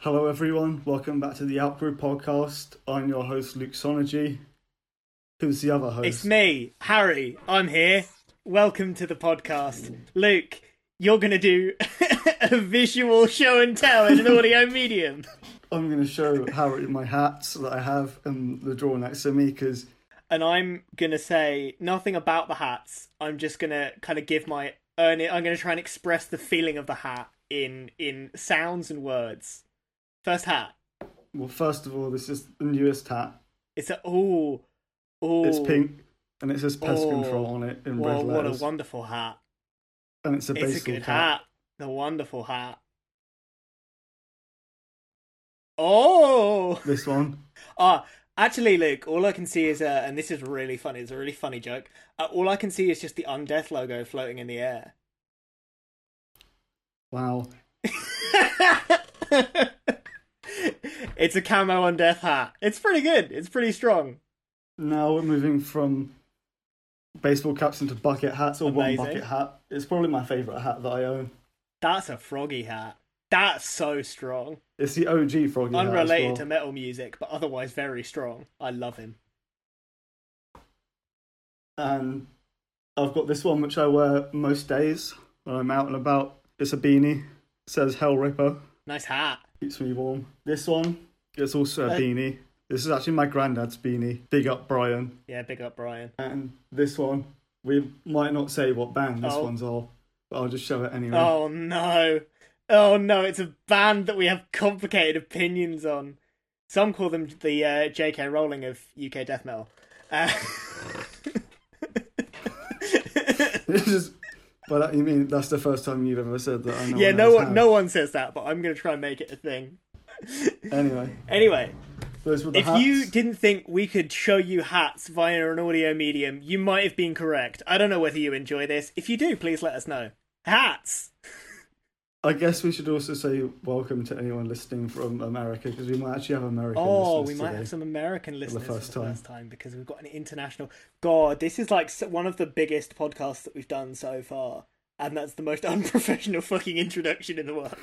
Hello, everyone. Welcome back to the Outbrew podcast. I'm your host, Luke Sonergy. Who's the other host? It's me, Harry. I'm here. Welcome to the podcast. Luke, you're going to do a visual show and tell in an audio medium. I'm going to show Harry my hats that I have and the drawer next to me because... And I'm going to say nothing about the hats. I'm just going to kind of give my... I'm going to try and express the feeling of the hat in sounds and words. First hat. Well, first of all, this is the newest hat. It's a... It's pink, and it says pest control on it in red letters. What a wonderful hat. And it's a baseball It's a good cap. hat. The wonderful hat. Oh! This one. Actually, Luke, all I can see is, and this is really funny, it's a really funny joke, all I can see is just the Undeath logo floating in the air. Wow. It's a camo Undeath hat. It's pretty good. It's pretty strong. Now we're moving from baseball caps into bucket hats, or Amazing. one bucket hat. It's probably my favourite hat that I own. That's a froggy hat. That's so strong. It's the OG froggy hat as Unrelated well. to metal music, but otherwise very strong. I love him. And I've got this one which I wear most days when I'm out and about. It's a beanie. It says Hell Ripper. Nice hat. Keeps me warm. This one is also a beanie. This is actually my granddad's beanie. Big up Brian. Yeah, big up Brian. And this one, we might not say what band this one's of, but I'll just show it anyway. Oh no. Oh no, it's a band that we have complicated opinions on. Some call them the J.K. Rowling of UK death metal. This is, but you mean that's the first time you've ever said that? I know. Yeah, no one says that, but I'm going to try and make it a thing. Anyway, those were the if hats. you didn't think we could show you hats via an audio medium, you might have been correct. I don't know whether you enjoy this. If you do, please let us know. Hats! I guess we should also say welcome to anyone listening from America, because we might actually have American listeners. Oh, we might today. have some American listeners for the first time because we've got an international... God, this is like one of the biggest podcasts that we've done so far. And that's the most unprofessional fucking introduction in the world.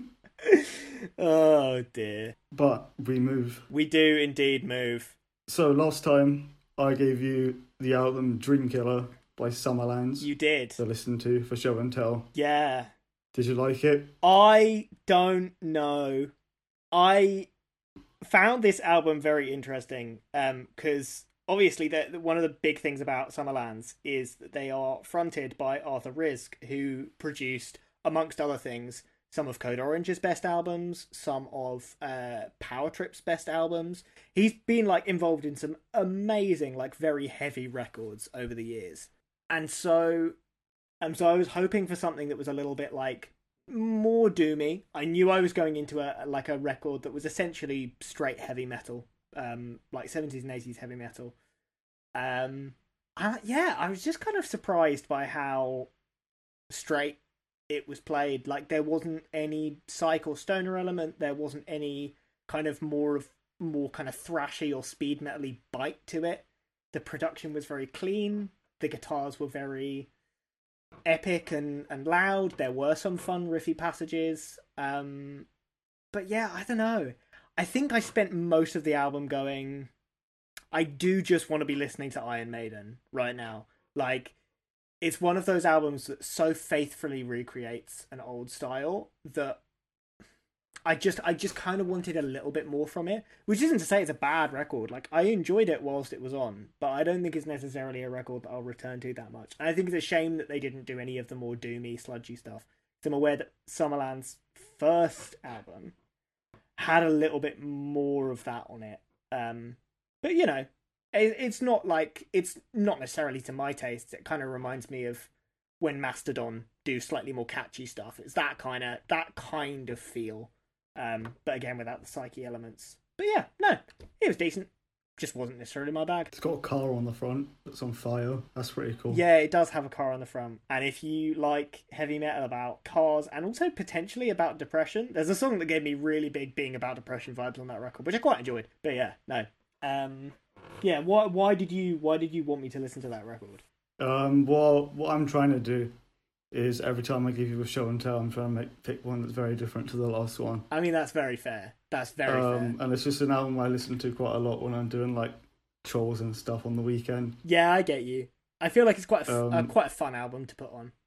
Oh, dear. But we move. We do indeed move. So last time I gave you the album Dreamkiller by Summerlands. You did. To listen to for show and tell. Yeah. Did you like it? I don't know. I found this album very interesting because obviously one of the big things about Summerlands is that they are fronted by Arthur Rizk, who produced, amongst other things, some of Code Orange's best albums, some of Power Trip's best albums. He's been involved in some amazing, very heavy records over the years. And so I was hoping for something that was a little bit more doomy. I knew I was going into a record that was essentially straight heavy metal, 70s and 80s heavy metal. I was just kind of surprised by how straight it was played. There wasn't any psych or stoner element. There wasn't any kind of more kind of thrashy or speed metal-y bite to it. The production was very clean. The guitars were very epic and loud. There were some fun riffy passages. But yeah, I don't know. I think I spent most of the album going, I do just want to be listening to Iron Maiden right now. It's one of those albums that so faithfully recreates an old style that I just kind of wanted a little bit more from it, which isn't to say it's a bad record. I enjoyed it whilst it was on, but I don't think it's necessarily a record that I'll return to that much. And I think it's a shame that they didn't do any of the more doomy, sludgy stuff. So I'm aware that Summerland's first album had a little bit more of that on it. But it's not it's not necessarily to my taste. It kind of reminds me of when Mastodon do slightly more catchy stuff. It's that kind of feel. But again, without the psyche elements. But yeah, no, it was decent. Just wasn't necessarily my bag. It's got a car on the front that's on fire. That's pretty cool. Yeah, it does have a car on the front. And if you like heavy metal about cars and also potentially about depression, there's a song that gave me really big being about depression vibes on that record, which I quite enjoyed. But yeah, no. Yeah, why did you want me to listen to that record? Well, what I'm trying to do is every time I give you a show and tell, I'm trying to pick one that's very different to the last one. I mean, that's very fair. That's very fair. And it's just an album I listen to quite a lot when I'm doing like chores and stuff on the weekend. Yeah, I get you. I feel like it's quite a fun album to put on.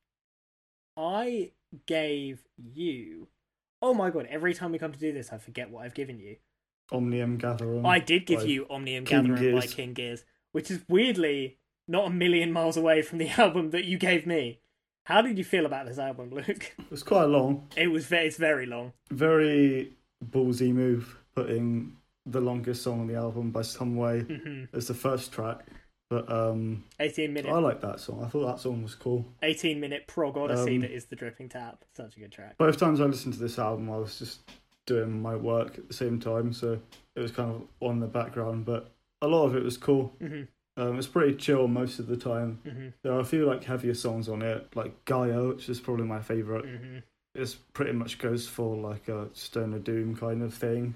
I gave you... Oh my god, every time we come to do this, I forget what I've given you. Omnium Gatherum. I did give you Omnium Gatherum by King Gears, which is weirdly not a million miles away from the album that you gave me. How did you feel about this album, Luke? It was quite long. It's very long. Very ballsy move, putting the longest song on the album by some way as the first track. But 18 minute. I like that song. I thought that song was cool. 18-minute prog odyssey that is the Dripping Tap. Such a good track. Both times I listened to this album, I was just doing my work at the same time, so it was kind of on the background. But a lot of it was cool. It's pretty chill most of the time. There are a few like heavier songs on it, like Gaia, which is probably my favourite. It pretty much goes for like a Stoner Doom kind of thing.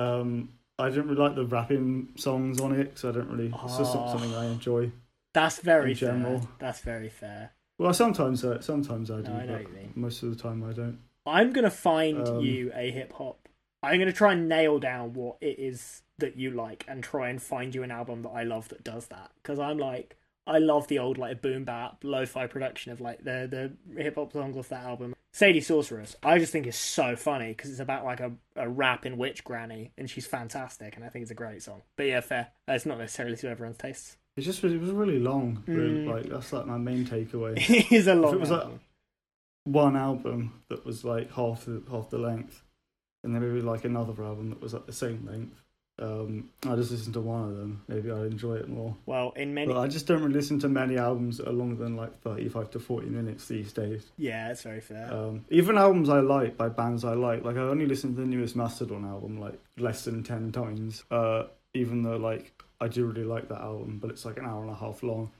I didn't really like the rapping songs on it, because I don't really. It's just not something I enjoy. That's very fair. That's very fair. Well, sometimes I do, I know but what you mean. most of the time I don't. I'm gonna find you a hip hop. I'm gonna try and nail down what it is that you like, and try and find you an album that I love that does that. Because I love the old like boom bap, lo-fi production of like the hip hop songs off that album. Sadie Sorceress, I just think is so funny because it's about like a rapping witch granny, and she's fantastic, and I think it's a great song. But yeah, fair. It's not necessarily to everyone's tastes. It was really long. Really, like that's like my main takeaway. It is a long. If it was like one album that was like half the length, and then maybe like another album that was like the same length, I just listened to one of them. Maybe I'd enjoy it more. Well, but I just don't really listen to many albums that are longer than like 35 to 40 minutes these days. Yeah, that's very fair. Even albums I like by bands I like I only listened to the newest Mastodon album like less than 10 times. Even though like I do really like that album, but it's like an hour and a half long.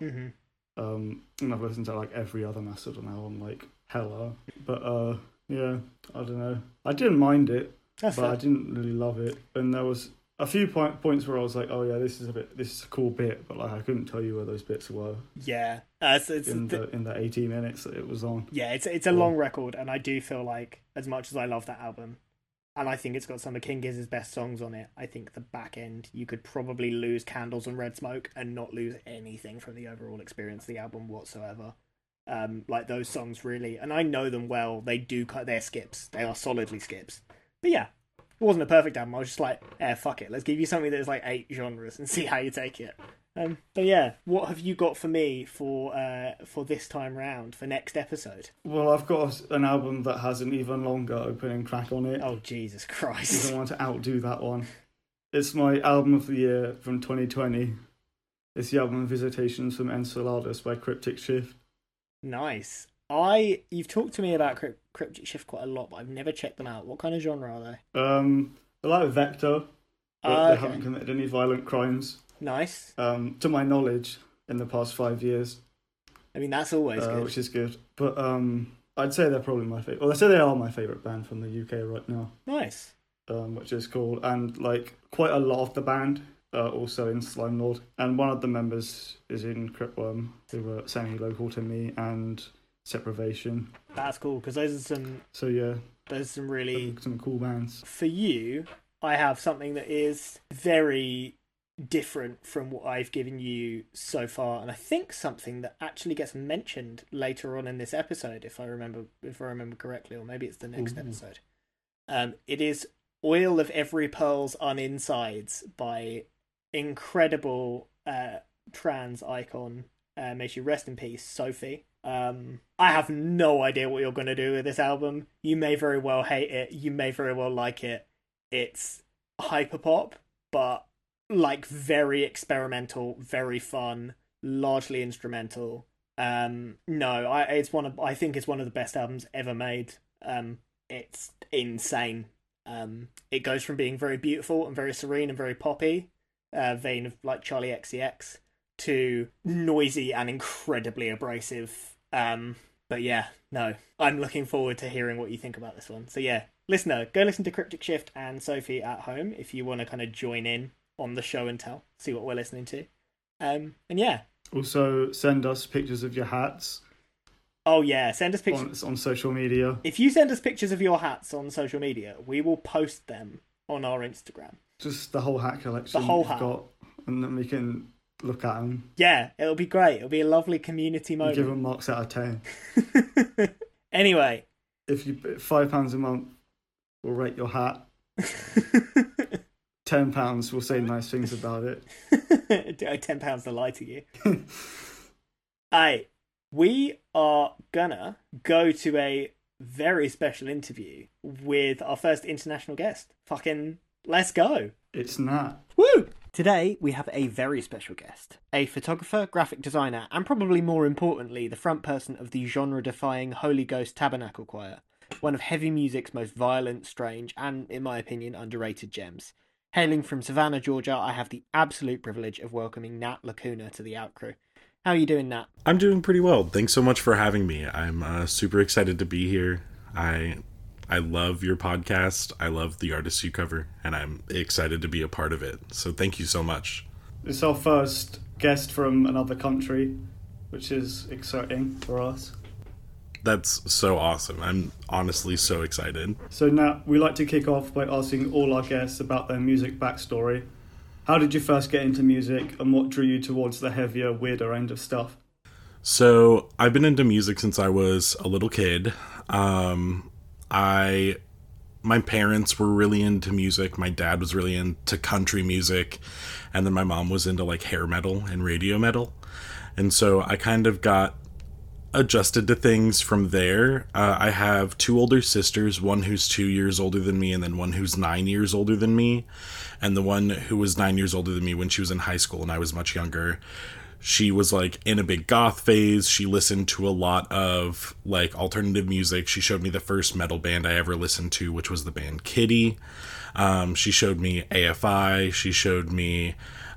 And I've listened to like every other Mastodon album like hella. But yeah, I don't know. I didn't mind it, but I didn't really love it. And there was a few points where I was like, oh yeah, this is a cool bit, but like I couldn't tell you where those bits were. Yeah, in the 18 minutes that it was on. Yeah, it's a long record, and I do feel like, as much as I love that album, and I think it's got some of King Gizz's best songs on it, I think the back end you could probably lose Candles and Red Smoke and not lose anything from the overall experience of the album whatsoever. Like those songs really, and I know them well. They're skips. They are solidly skips. But yeah. It wasn't a perfect album. I was just like, fuck it. Let's give you something that is like 8 genres and see how you take it. But yeah, what have you got for me for this time round, for next episode? Well, I've got an album that has an even longer opening track on it. Oh, Jesus Christ. I don't want to outdo that one. It's my album of the year from 2020. It's the album Visitations from Enceladus by Cryptic Shift. Nice. You've talked to me about Cryptic Shift quite a lot, but I've never checked them out. What kind of genre are they? They're like Vector, but they haven't committed any violent crimes. Nice. To my knowledge, in the past 5 years. I mean, that's always good. Which is good. But I'd say they're probably my favourite. Well, I'd say they are my favourite band from the UK right now. Nice. Which is cool. And like quite a lot of the band are also in Slime Lord. And one of the members is in Cryptworm, who were semi-local to me, and Seprivation. That's cool, because those are some... So yeah. Those are some really... Some cool bands. For you, I have something that is very different from what I've given you so far, and I think something that actually gets mentioned later on in this episode, if I remember correctly, or maybe it's the next episode. It is Oil of Every Pearl's Uninsides by incredible trans icon, may she rest in peace, Sophie. I have no idea what you're going to do with this album. You may very well hate it, you may very well like it. It's hyperpop, but like very experimental, very fun, largely instrumental. I think it's one of the best albums ever made. It's insane. It goes from being very beautiful and very serene and very poppy, vein of like Charlie XCX, to noisy and incredibly abrasive. But yeah, no, I'm looking forward to hearing what you think about this one. So yeah, listener, go listen to Cryptic Shift and Sophie at home if you want to kind of join in on the show and tell, see what we're listening to. And yeah. Also, send us pictures of your hats. Oh yeah, send us pictures on social media. If you send us pictures of your hats on social media, we will post them on our Instagram. Just the whole hat collection. The whole hat. Got, and then we can look at them. Yeah, it'll be great. It'll be a lovely community moment. Give them marks out of 10. Anyway. If you put £5 a month, we'll rate your hat. £10, we'll say nice things about it. £10 to lie to you. Hey, we are gonna go to a very special interview with our first international guest. Fucking let's go. It's Nat. Woo! Today we have a very special guest. A photographer, graphic designer, and probably more importantly, the front person of the genre-defying Holy Ghost Tabernacle Choir. One of heavy music's most violent, strange, and, in my opinion, underrated gems. Hailing from Savannah, Georgia, I have the absolute privilege of welcoming Nat Lacuna to the Outcrew. How are you doing, Nat? I'm doing pretty well. Thanks so much for having me. I'm super excited to be here. I love your podcast. I love the artists you cover, and I'm excited to be a part of it. So thank you so much. It's our first guest from another country, which is exciting for us. That's so awesome. I'm honestly so excited. So Nat, we like to kick off by asking all our guests about their music backstory. How did you first get into music, and what drew you towards the heavier, weirder end of stuff? So I've been into music since I was a little kid. My parents were really into music. My dad was really into country music, and then my mom was into like hair metal and radio metal. And so I kind of got adjusted to things from there. I have two older sisters, one who's 2 years older than me, and then one who's 9 years older than me. And the one who was 9 years older than me when she was in high school and I was much younger, she was like in a big goth phase. She listened to a lot of like alternative music. She showed me the first metal band I ever listened to, which was the band Kitty. She showed me AFI. She showed me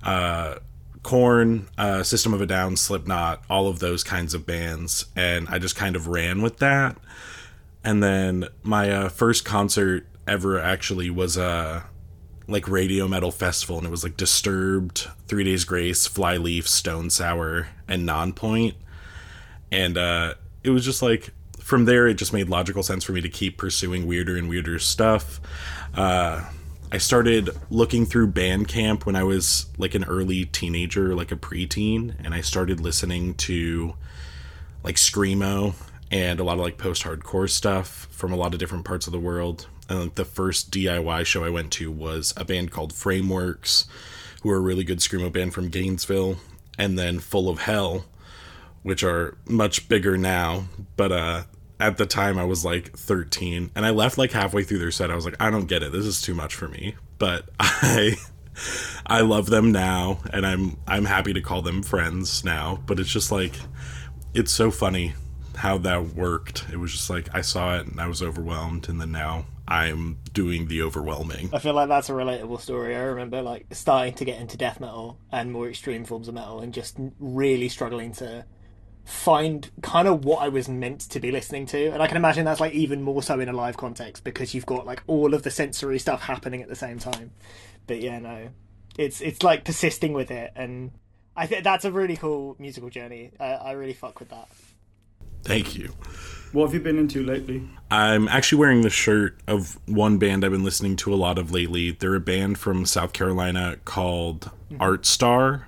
Korn, System of a Down, Slipknot, all of those kinds of bands. And I just kind of ran with that. And then my first concert ever actually was like radio metal festival, and it was like Disturbed, 3 Days Grace, Flyleaf, Stone Sour, and Nonpoint. And it was just like, from there it just made logical sense for me to keep pursuing weirder and weirder stuff. I started looking through Bandcamp when I was like an early teenager, like a preteen, and I started listening to like Screamo and a lot of like post-hardcore stuff from a lot of different parts of the world. And like the first DIY show I went to was a band called Frameworks, who are a really good Screamo band from Gainesville, and then Full of Hell, which are much bigger now. But at the time I was like 13, and I left like halfway through their set. I was like, I don't get it. This is too much for me. But I love them now, and I'm happy to call them friends now. But it's just like, it's so funny how that worked. It was just like, I saw it and I was overwhelmed, and then now I'm doing the overwhelming. I feel like that's a relatable story. I remember like starting to get into death metal and more extreme forms of metal, and just really struggling to find kind of what I was meant to be listening to. And I can imagine that's like even more so in a live context, because you've got like all of the sensory stuff happening at the same time. But yeah, no, it's like persisting with it, and I think that's a really cool musical journey. I really fuck with that. Thank you. What have you been into lately? I'm actually wearing the shirt of one band I've been listening to a lot of lately. They're a band from South Carolina called Artstar,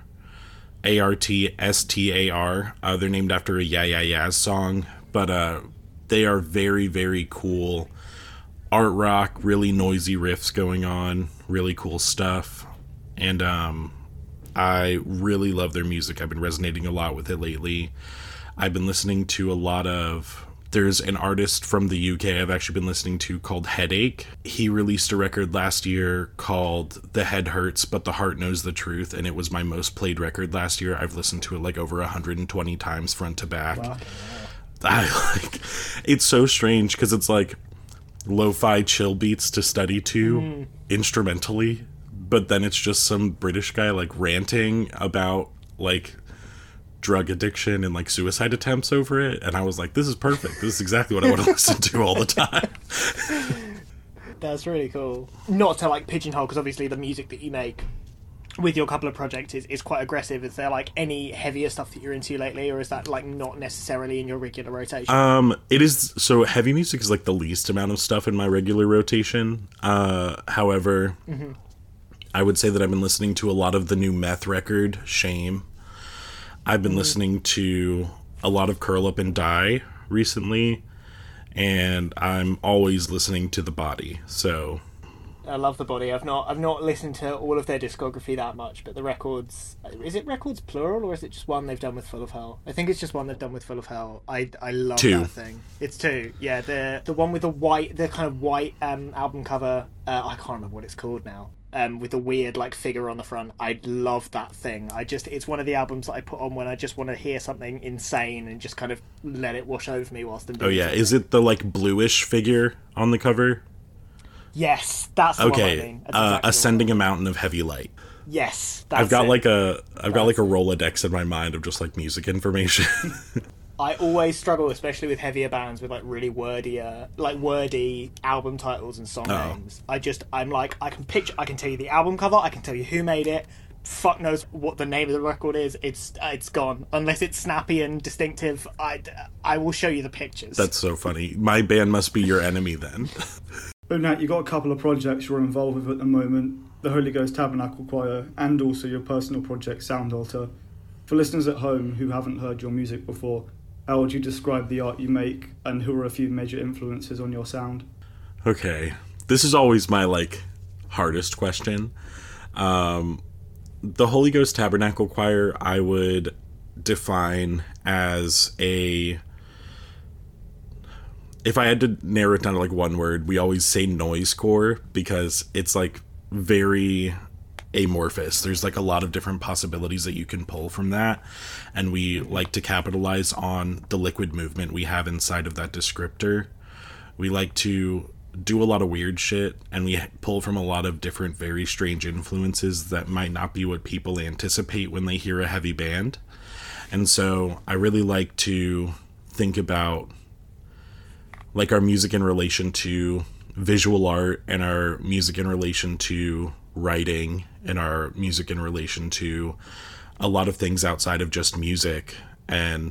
Artstar. They're named after a Yeah Yeah Yeahs song, but they are very, very cool. Art rock, really noisy riffs going on, really cool stuff. And I really love their music. I've been resonating a lot with it lately. I've been listening to a lot of... There's an artist from the UK I've actually been listening to called Headache. He released a record last year called The Head Hurts, But the Heart Knows the Truth, and it was my most played record last year. I've listened to it like over 120 times front to back. Wow. It's so strange because it's like lo-fi chill beats to study to instrumentally, but then it's just some British guy like ranting about like drug addiction and like suicide attempts over it, and I was like, this is perfect. This is exactly what I want to listen to all the time. That's really cool. Not to like pigeonhole, because obviously the music that you make with your couple of projects is quite aggressive. Is there like any heavier stuff that you're into lately, or is that like not necessarily in your regular rotation? It is. So heavy music is like the least amount of stuff in my regular rotation. However, I would say that I've been listening to a lot of the new Meth record, Shame. I've been listening to a lot of Curl Up and Die recently, and I'm always listening to The Body. So I love The Body. I've not listened to all of their discography that much, but the records, is it records plural or is it just one they've done with Full of Hell? I think it's just one they've done with Full of Hell. I love Two. That thing. It's two. Yeah, the one with the kind of white album cover. I can't remember what it's called now. With the weird like figure on the front. I love that thing. It's one of the albums that I put on when I just want to hear something insane and just kind of let it wash over me whilst I'm doing something. Is it the like bluish figure on the cover? Yes, that's the one I mean. That's exactly Ascending a Mountain of Heavy Light. Yes, I've got like a Rolodex in my mind of just like music information. I always struggle, especially with heavier bands, with like really wordy album titles and song names. I'm like, I can tell you the album cover, I can tell you who made it. Fuck knows what the name of the record is. It's gone unless it's snappy and distinctive. I will show you the pictures. That's so funny. My band must be your enemy then. But Nat, you've got a couple of projects you're involved with at the moment, the Holy Ghost Tabernacle Choir, and also your personal project, Sound Altar. For listeners at home who haven't heard your music before, how would you describe the art you make, and who are a few major influences on your sound? Okay, this is always my like hardest question. The Holy Ghost Tabernacle Choir I would define as if I had to narrow it down to like one word, we always say noisecore because it's like very amorphous. There's like a lot of different possibilities that you can pull from that, and we like to capitalize on the liquid movement we have inside of that descriptor. We like to do a lot of weird shit, and we pull from a lot of different very strange influences that might not be what people anticipate when they hear a heavy band. And so I really like to think about like our music in relation to visual art, and our music in relation to writing, and our music in relation to a lot of things outside of just music. And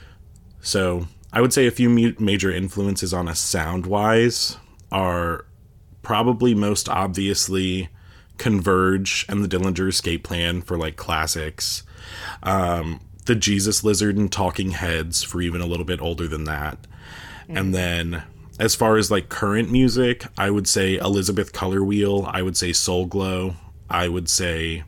so I would say a few major influences on us sound-wise are probably most obviously Converge and the Dillinger Escape Plan for like classics, the Jesus Lizard and Talking Heads for even a little bit older than that. And then as far as like current music, I would say Elizabeth Color Wheel, I would say Soul Glow, I would say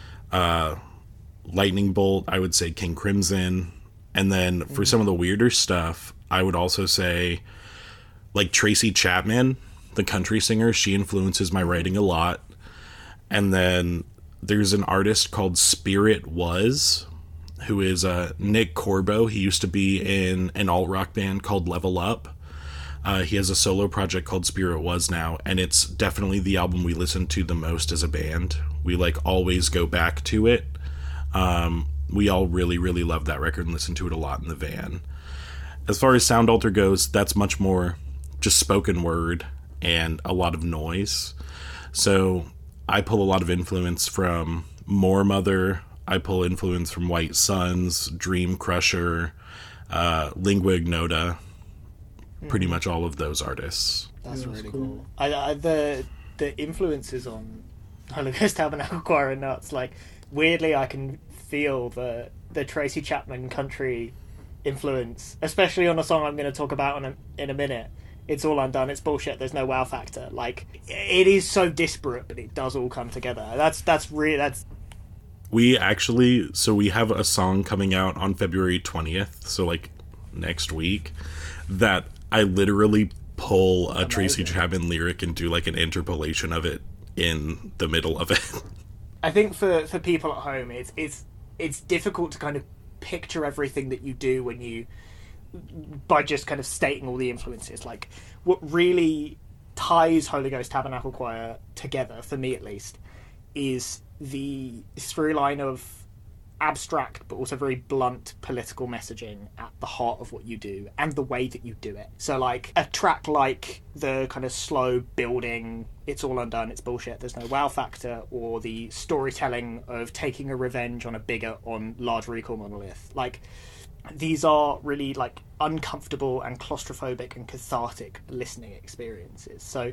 Lightning Bolt, I would say King Crimson. And then for some of the weirder stuff, I would also say like Tracy Chapman, the country singer. She influences my writing a lot. And then there's an artist called Spirit Was, who is Nick Corbo. He used to be in an alt-rock band called Level Up. He has a solo project called Spirit Was now, and it's definitely the album we listen to the most as a band. We like always go back to it. We all really, really love that record and listen to it a lot in the van. As far as Sound Altar goes, that's much more just spoken word and a lot of noise. So I pull a lot of influence from More Mother. I pull influence from White Suns, Dream Crusher, Lingua Ignota, pretty much all of those artists. That's really cool. The influences on Holy Ghost Tabernacle Choir are nuts. Like, weirdly, I can feel the Tracy Chapman country influence, especially on a song I'm going to talk about in a minute. It's All Undone, it's bullshit, there's no wow factor. Like, it is so disparate, but it does all come together. We have a song coming out on February 20th, so like next week, that I literally pull a Tracy Chapman lyric and do like an interpolation of it in the middle of it. I think for people at home, it's difficult to kind of picture everything that you do by just kind of stating all the influences. Like, what really ties Holy Ghost Tabernacle Choir together, for me at least, is the through line of abstract but also very blunt political messaging at the heart of what you do and the way that you do it. So like a track like the kind of slow building It's All Undone, It's Bullshit, There's No Wow Factor, or the storytelling of taking a revenge on a bigot on Large Recall Monolith, like these are really like uncomfortable and claustrophobic and cathartic listening experiences. So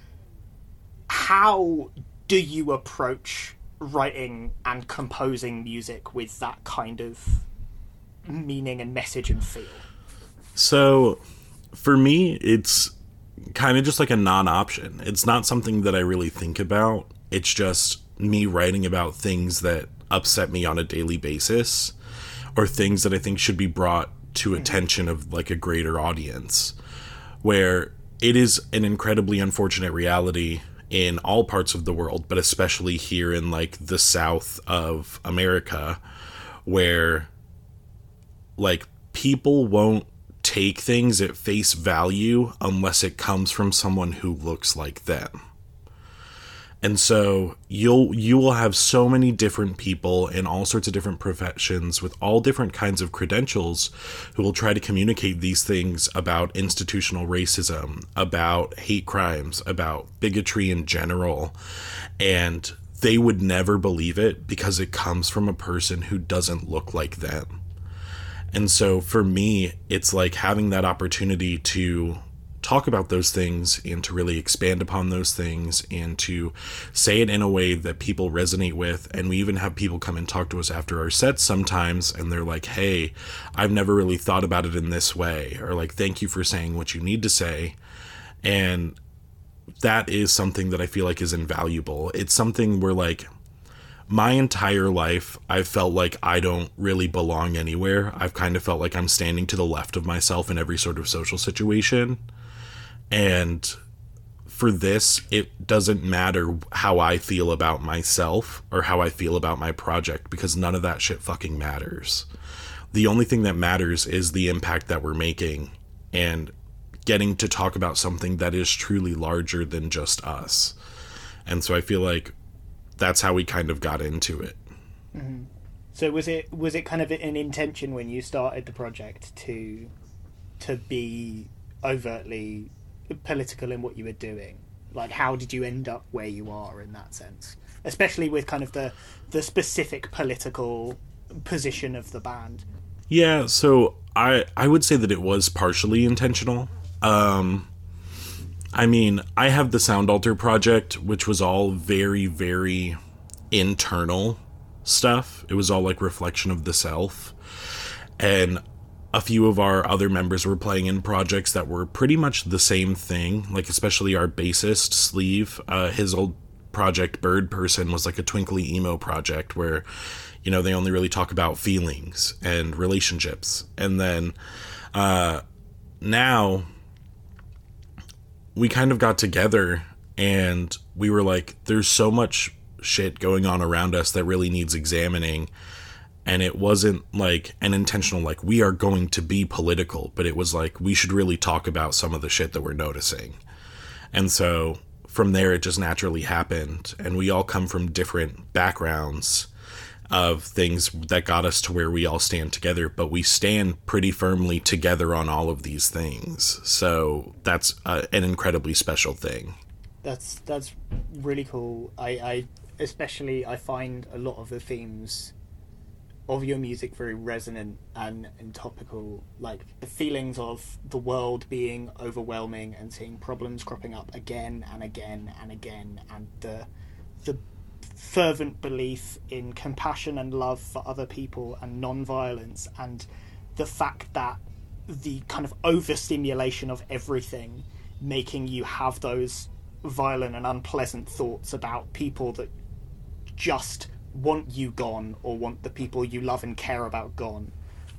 how do you approach writing and composing music with that kind of meaning and message and feel? So for me, it's kind of just like a non-option. It's not something that I really think about. It's just me writing about things that upset me on a daily basis, or things that I think should be brought to attention of like a greater audience, where it is an incredibly unfortunate reality in all parts of the world, but especially here in like the South of America, where like people won't take things at face value unless it comes from someone who looks like them. And so you will have so many different people in all sorts of different professions with all different kinds of credentials who will try to communicate these things about institutional racism, about hate crimes, about bigotry in general. And they would never believe it because it comes from a person who doesn't look like them. And so for me, it's like having that opportunity to talk about those things and to really expand upon those things and to say it in a way that people resonate with. And we even have people come and talk to us after our sets sometimes, and they're like, hey, I've never really thought about it in this way, or like, thank you for saying what you need to say. And that is something that I feel like is invaluable. It's something where like my entire life, I've felt like I don't really belong anywhere. I've kind of felt like I'm standing to the left of myself in every sort of social situation. And for this, it doesn't matter how I feel about myself or how I feel about my project, because none of that shit fucking matters. The only thing that matters is the impact that we're making and getting to talk about something that is truly larger than just us. And so I feel like that's how we kind of got into it. Mm-hmm. So was it kind of an intention when you started the project to be overtly political in what you were doing? Like, how did you end up where you are in that sense, especially with kind of the specific political position of the band? Yeah, so I would say that it was partially intentional. I mean, I have the Sound Alter project, which was all very, very internal stuff. It was all like reflection of the self. And a few of our other members were playing in projects that were pretty much the same thing, like especially our bassist, Sleeve. His old project, Bird Person, was like a twinkly emo project where, you know, they only really talk about feelings and relationships. And then now we kind of got together and we were like, there's so much shit going on around us that really needs examining. And it wasn't like an intentional, like, we are going to be political, but it was like, we should really talk about some of the shit that we're noticing. And so from there, it just naturally happened. And we all come from different backgrounds of things that got us to where we all stand together, but we stand pretty firmly together on all of these things. So that's an incredibly special thing. That's really cool. I especially find a lot of the themes of your music very resonant and topical, like the feelings of the world being overwhelming and seeing problems cropping up again and again and again, and the fervent belief in compassion and love for other people and non-violence, and the fact that the kind of overstimulation of everything making you have those violent and unpleasant thoughts about people that just want you gone or want the people you love and care about gone.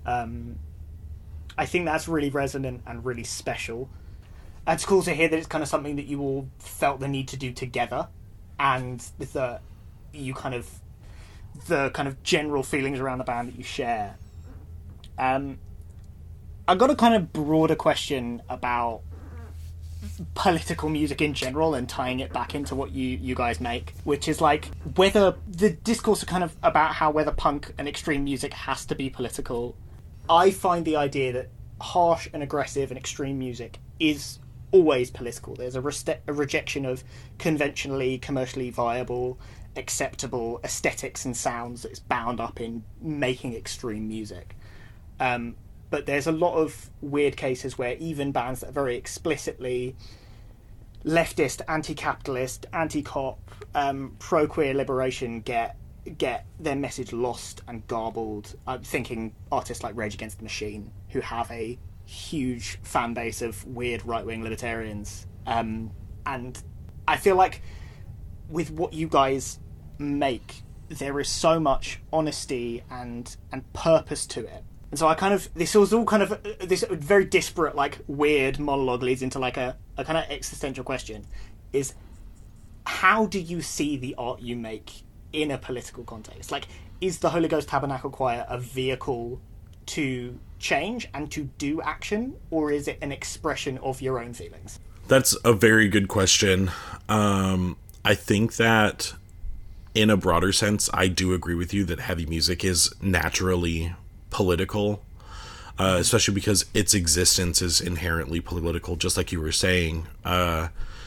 I think that's really resonant and really special. It's cool to hear that it's kind of something that you all felt the need to do together, and the kind of general feelings around the band that you share. I've got a kind of broader question about political music in general and tying it back into what you guys make, which is like whether the discourse are kind of about how whether punk and extreme music has to be political. I find the idea that harsh and aggressive and extreme music is always political. There's a rejection of conventionally, commercially viable, acceptable aesthetics and sounds that's bound up in making extreme music. But there's a lot of weird cases where even bands that are very explicitly leftist, anti-capitalist, anti-cop, pro-queer liberation get their message lost and garbled. I'm thinking artists like Rage Against the Machine, who have a huge fan base of weird right-wing libertarians. And I feel like with what you guys make, there is so much honesty and purpose to it. And so this was all kind of this very disparate, like, weird monologue leads into like a kind of existential question: is how do you see the art you make in a political context? Like, is the Holy Ghost Tabernacle Choir a vehicle to change and to do action, or is it an expression of your own feelings? That's a very good question. I think that in a broader sense, I do agree with you that heavy music is naturally political, especially because its existence is inherently political, just like you were saying. I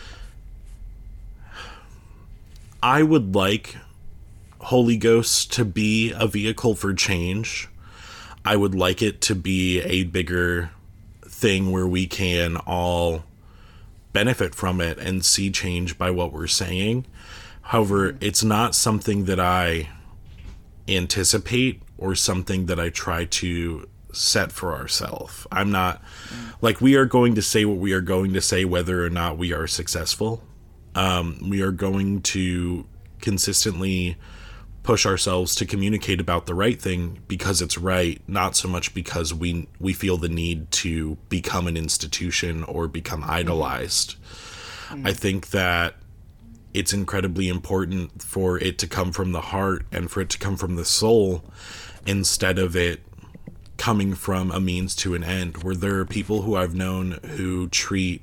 would like Holy Ghost to be a vehicle for change. I would like it to be a bigger thing where we can all benefit from it and see change by what we're saying. However, it's not something that I anticipate or something that I try to set for ourselves. I'm not like, we are going to say what we are going to say whether or not we are successful. We are going to consistently push ourselves to communicate about the right thing because it's right, not so much because we feel the need to become an institution or become idolized. I think that it's incredibly important for it to come from the heart and for it to come from the soul instead of it coming from a means to an end, where there are people who I've known who treat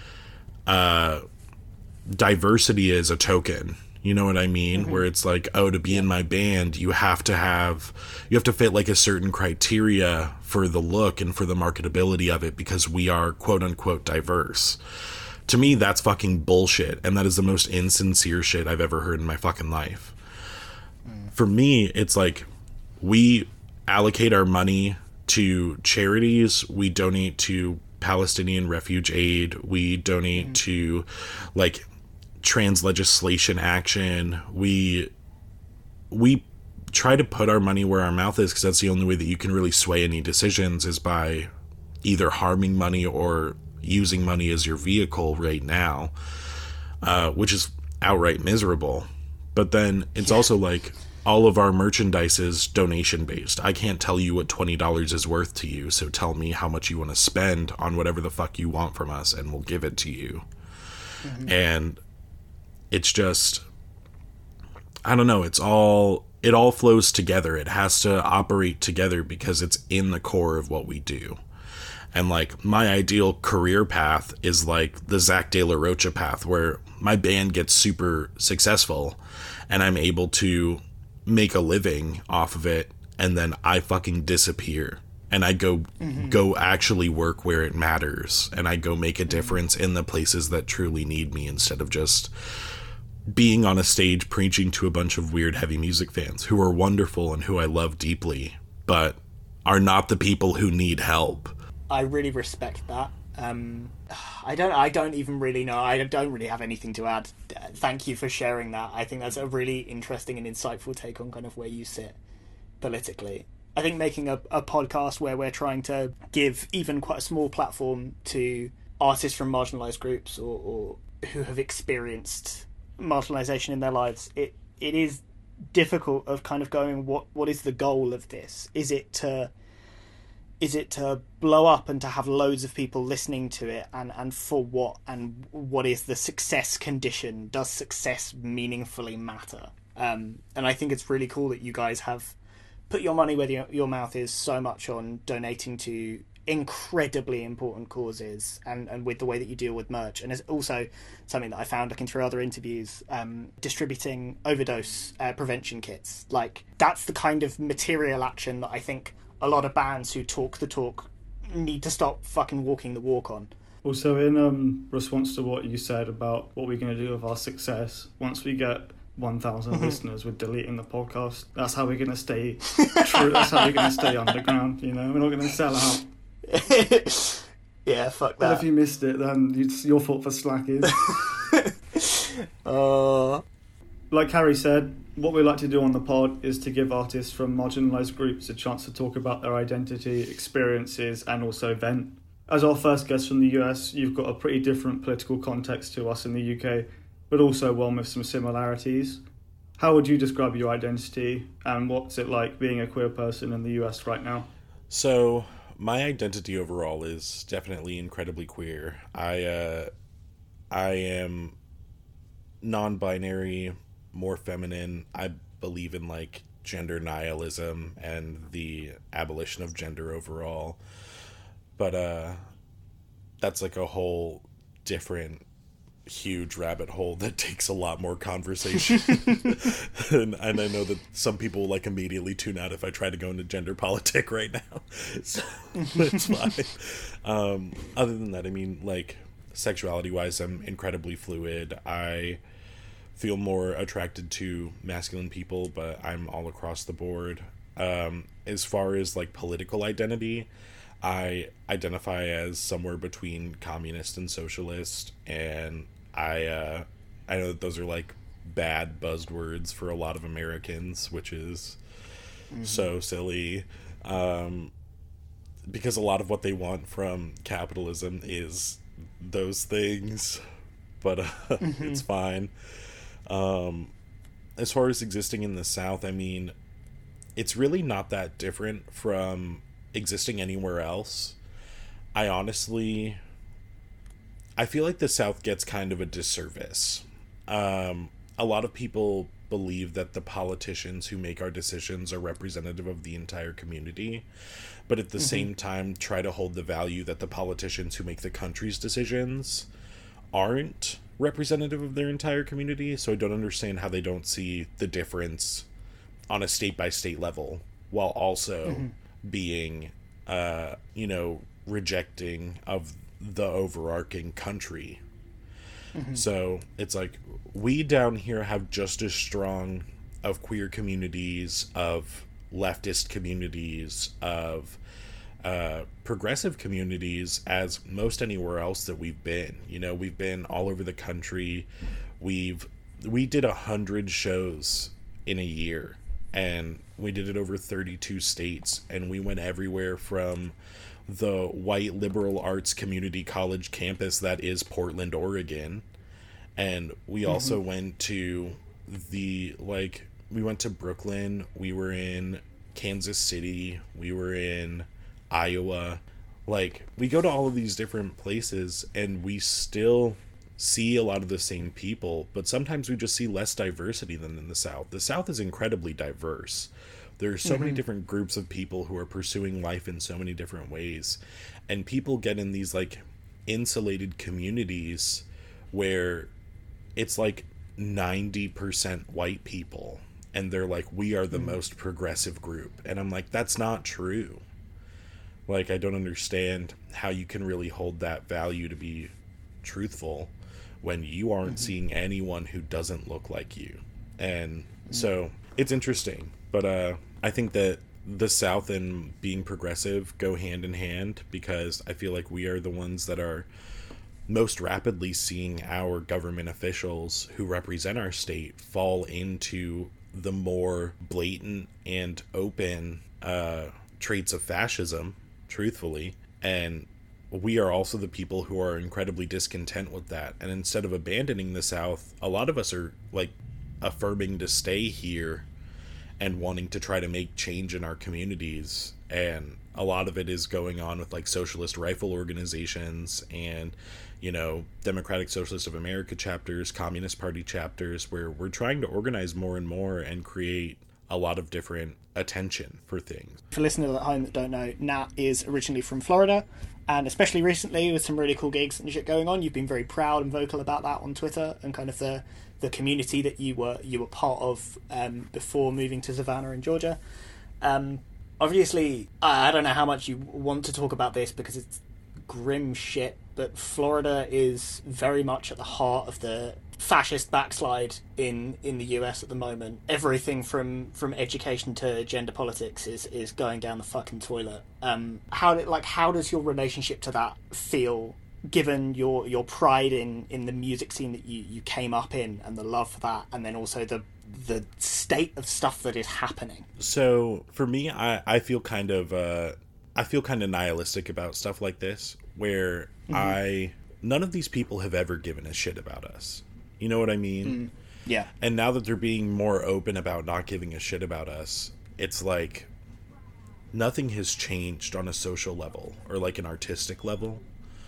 diversity as a token. You know what I mean? Mm-hmm. Where it's like, oh, to be in my band, you have to fit like a certain criteria for the look and for the marketability of it because we are quote unquote diverse. To me, that's fucking bullshit. And that is the most insincere shit I've ever heard in my fucking life. For me, it's like, we allocate our money to charities. We donate to Palestinian Refugee Aid. We donate to like trans legislation action. We try to put our money where our mouth is because that's the only way that you can really sway any decisions, is by either harming money or using money as your vehicle right now, which is outright miserable. But then it's also like, all of our merchandise is donation based. I can't tell you what $20 is worth to you, so tell me how much you want to spend on whatever the fuck you want from us and we'll give it to you. Mm-hmm. And it's just, I don't know, it all flows together. It has to operate together because it's in the core of what we do. And like, my ideal career path is like the Zach De La Rocha path, where my band gets super successful and I'm able to make a living off of it, and then I fucking disappear and I go actually work where it matters, and I go make a difference in the places that truly need me, instead of just being on a stage preaching to a bunch of weird heavy music fans who are wonderful and who I love deeply, but are not the people who need help. I really respect that. I don't even really know. I don't really have anything to add. Thank you for sharing that. I think that's a really interesting and insightful take on kind of where you sit politically. I think making a podcast where we're trying to give even quite a small platform to artists from marginalised groups or who have experienced marginalisation in their lives, it is difficult of kind of going, what is the goal of this? Is it to blow up and to have loads of people listening to it, and for what? And what is the success condition? Does success meaningfully matter? And I think it's really cool that you guys have put your money where your mouth is so much on donating to incredibly important causes, and with the way that you deal with merch. And it's also something that I found looking through other interviews, distributing overdose prevention kits. Like, that's the kind of material action that I think a lot of bands who talk the talk need to stop fucking walking the walk on. Also, in response to what you said about what we're going to do with our success, once we get 1,000 listeners, we're deleting the podcast. That's how we're going to stay true. That's how we're going to stay underground, you know? We're not going to sell out. Yeah, fuck that. But if you missed it, then it's your fault for slacking. Like Harry said, what we like to do on the pod is to give artists from marginalised groups a chance to talk about their identity, experiences, and also vent. As our first guest from the US, you've got a pretty different political context to us in the UK, but also one with some similarities. How would you describe your identity, and what's it like being a queer person in the US right now? So, my identity overall is definitely incredibly queer. I am non-binary, more feminine. I believe in like gender nihilism and the abolition of gender overall. But that's like a whole different huge rabbit hole that takes a lot more conversation. and I know that some people like immediately tune out if I try to go into gender politic right now. So it's fine. Other than that, I mean, like, sexuality wise, I'm incredibly fluid. I feel more attracted to masculine people, but I'm all across the board. As far as like political identity, I identify as somewhere between communist and socialist, and I know that those are like bad buzzwords for a lot of Americans, which is so silly, because a lot of what they want from capitalism is those things, but it's fine. As far as existing in the South, I mean, it's really not that different from existing anywhere else. I feel like the South gets kind of a disservice. A lot of people believe that the politicians who make our decisions are representative of the entire community, but at the same time try to hold the value that the politicians who make the country's decisions aren't representative of their entire community. So I don't understand how they don't see the difference on a state-by-state level, while also being, rejecting of the overarching country. So it's like, we down here have just as strong of queer communities, of leftist communities, of progressive communities as most anywhere else that we've been. You know, we've been all over the country. We did 100 shows in a year, and we did it over 32 states, and we went everywhere from the white liberal arts community college campus that is Portland, Oregon, and we also went to we went to Brooklyn, we were in Kansas City, we were in Iowa. Like, we go to all of these different places, and we still see a lot of the same people, but sometimes we just see less diversity than in the South. The South is incredibly diverse. There are so many different groups of people who are pursuing life in so many different ways, and people get in these like insulated communities where it's like 90% white people, and they're like, we are the most progressive group, and I'm like, that's not true. Like, I don't understand how you can really hold that value to be truthful when you aren't seeing anyone who doesn't look like you. And so it's interesting, but I think that the South and being progressive go hand in hand, because I feel like we are the ones that are most rapidly seeing our government officials who represent our state fall into the more blatant and open traits of fascism, truthfully. And we are also the people who are incredibly discontent with that. And instead of abandoning the South, a lot of us are like affirming to stay here and wanting to try to make change in our communities. And a lot of it is going on with like socialist rifle organizations and, you know, Democratic Socialist of America chapters, Communist Party chapters, where we're trying to organize more and more and create a lot of different attention for things. For listeners at home that don't know, Nat is originally from Florida, and especially recently with some really cool gigs and shit going on, you've been very proud and vocal about that on Twitter and kind of the community that you were part of before moving to Savannah in Georgia. Obviously, I don't know how much you want to talk about this because it's grim shit, but Florida is very much at the heart of the fascist backslide in the US at the moment. Everything from education to gender politics is going down the fucking toilet. How does your relationship to that feel, given your pride in the music scene that you came up in and the love for that, and then also the state of stuff that is happening? So for me, I feel kind of nihilistic about stuff like this, where none of these people have ever given a shit about us. You know what I mean? Yeah. And now that they're being more open about not giving a shit about us, it's like nothing has changed on a social level or like an artistic level.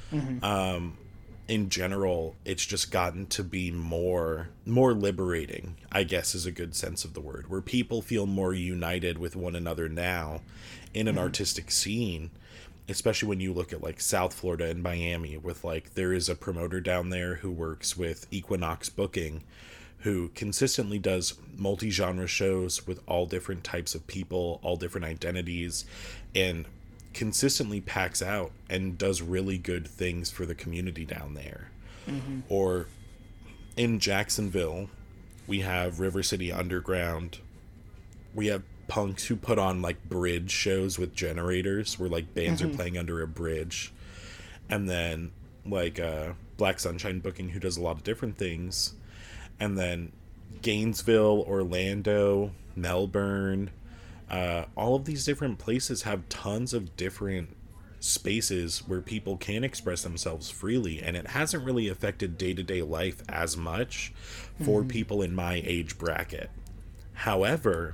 In general, it's just gotten to be more liberating, I guess is a good sense of the word, where people feel more united with one another now in an artistic scene, especially when you look at like South Florida and Miami, with like there is a promoter down there who works with Equinox Booking, who consistently does multi-genre shows with all different types of people, all different identities, and consistently packs out and does really good things for the community down there. Or in Jacksonville, we have River City Underground. We have punks who put on like bridge shows with generators where like bands are playing under a bridge. And then like Black Sunshine Booking, who does a lot of different things. And then Gainesville, Orlando, Melbourne, all of these different places have tons of different spaces where people can express themselves freely, and it hasn't really affected day-to-day life as much for people in my age bracket. However,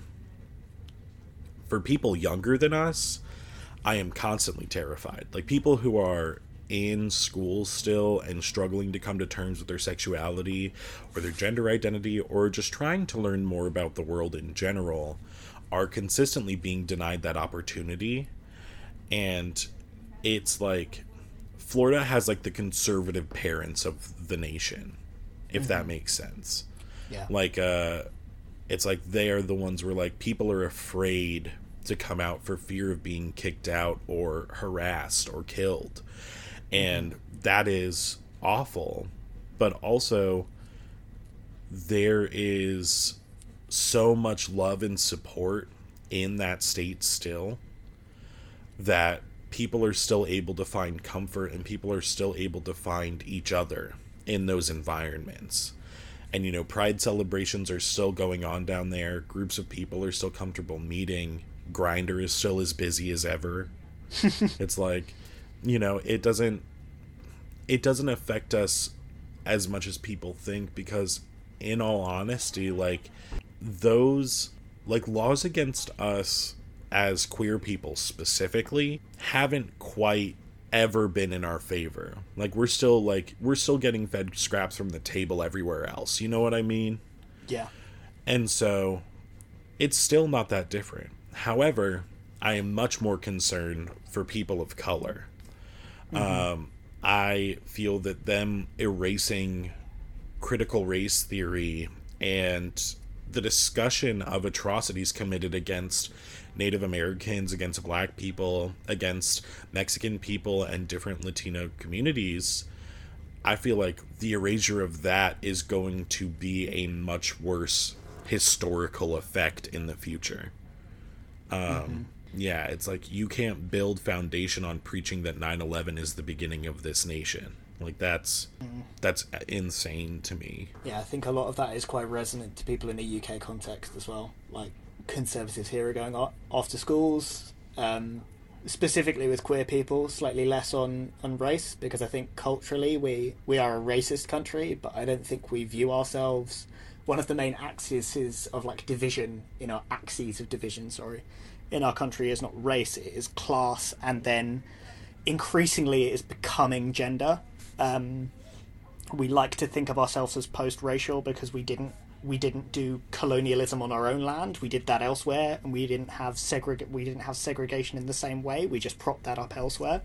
for people younger than us, I am constantly terrified. Like people who are in school still and struggling to come to terms with their sexuality or their gender identity, or just trying to learn more about the world in general, are consistently being denied that opportunity. And it's like Florida has like the conservative parents of the nation, if that makes sense. Yeah. Like it's like they are the ones where like people are afraid to come out for fear of being kicked out or harassed or killed. And that is awful. But also there is so much love and support in that state still, that people are still able to find comfort and people are still able to find each other in those environments. And, you know, pride celebrations are still going on down there. Groups of people are still comfortable meeting. Grindr is still as busy as ever. It's like, you know, it doesn't affect us as much as people think, because in all honesty, like those like laws against us as queer people specifically haven't quite ever been in our favor. Like we're still getting fed scraps from the table everywhere else. You know what I mean? Yeah. And so it's still not that different. However, I am much more concerned for people of color. I feel that them erasing critical race theory and the discussion of atrocities committed against Native Americans, against Black people, against Mexican people, and different Latino communities, I feel like the erasure of that is going to be a much worse historical effect in the future. Yeah, it's like you can't build foundation on preaching that 9/11 is the beginning of this nation. Like that's insane to me. Yeah, I think a lot of that is quite resonant to people in the UK context as well. Like conservatives here are going off to schools, specifically with queer people, slightly less on race, because I think culturally we are a racist country, but I don't think we view ourselves. One of the main axes of like division in our in our country is not race, it is class, and then increasingly it is becoming gender. We like to think of ourselves as post-racial because we didn't we didn't do colonialism on our own land. We did that elsewhere, and we didn't have segregation in the same way. We just propped that up elsewhere.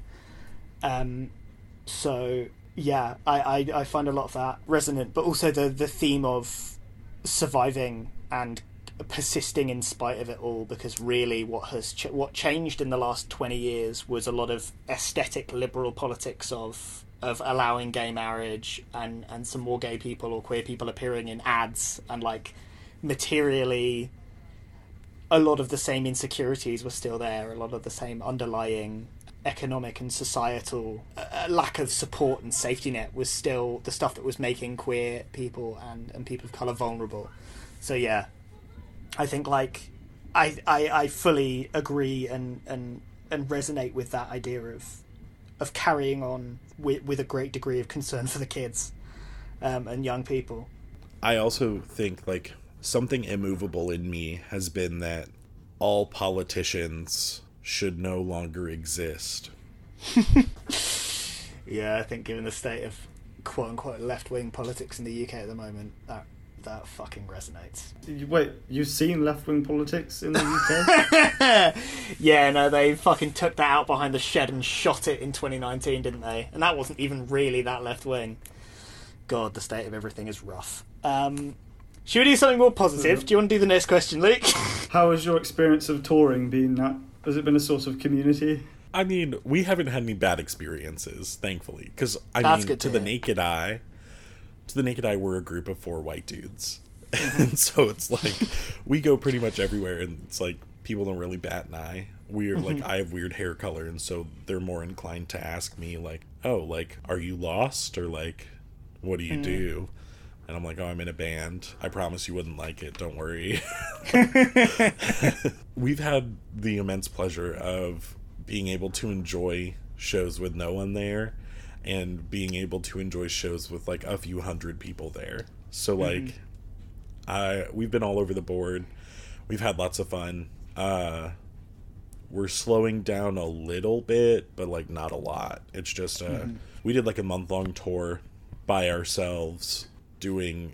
So yeah, I find a lot of that resonant, but also the theme of surviving and persisting in spite of it all, because really what changed in the last 20 years was a lot of aesthetic liberal politics of allowing gay marriage and some more gay people or queer people appearing in ads, and like materially a lot of the same insecurities were still there, a lot of the same underlying economic and societal lack of support and safety net was still the stuff that was making queer people and people of colour vulnerable. So yeah, I think like I fully agree and resonate with that idea of carrying on with a great degree of concern for the kids and young people. I also think like something immovable in me has been that all politicians should no longer exist. Yeah, I think given the state of quote-unquote left-wing politics in the UK at the moment, that fucking resonates. Wait, you've seen left-wing politics in the UK? Yeah, no, they fucking took that out behind the shed and shot it in 2019, didn't they? And that wasn't even really that left-wing. God, the state of everything is rough. Should we do something more positive? Do you want to do the next question, Luke? How has your experience of touring been? Has it been a source of community? I mean, we haven't had any bad experiences, thankfully. Because, to the naked eye, we're a group of 4 white dudes. And so it's like, we go pretty much everywhere, and it's like, people don't really bat an eye. Like, I have weird hair color, and so they're more inclined to ask me, like, oh, like, are you lost? Or, like, what do you do? And I'm like, oh, I'm in a band. I promise you wouldn't like it. Don't worry. We've had the immense pleasure of being able to enjoy shows with no one there, and being able to enjoy shows with like a few hundred people there. So like, we've been all over the board. We've had lots of fun. We're slowing down a little bit, but like not a lot. It's just we did like a month-long tour by ourselves, doing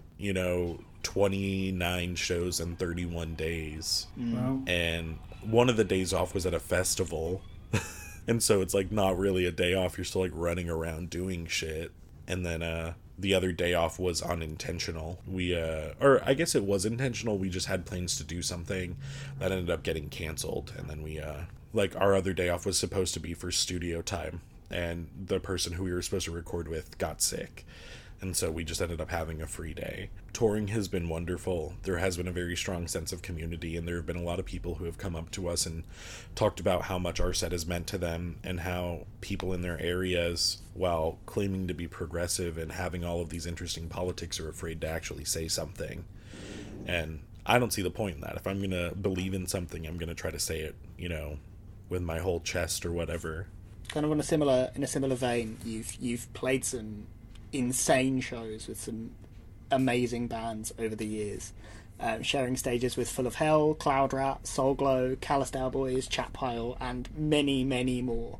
29 shows in 31 days. Wow. And one of the days off was at a festival. And so it's like not really a day off, you're still like running around doing shit. And then the other day off was unintentional. Or I guess it was intentional, we just had plans to do something that ended up getting canceled. And then we like our other day off was supposed to be for studio time, and the person who we were supposed to record with got sick. And so we just ended up having a free day. Touring has been wonderful. There has been a very strong sense of community, and there have been a lot of people who have come up to us and talked about how much our set has meant to them, and how people in their areas, while claiming to be progressive and having all of these interesting politics, are afraid to actually say something. And I don't see the point in that. If I'm going to believe in something, I'm going to try to say it, with my whole chest or whatever. Kind of in a similar vein, you've played some insane shows with some amazing bands over the years, sharing stages with Full of Hell, Cloud Rat, Soulglow, Calloused Cowboys, Chat Pile, and many, many more.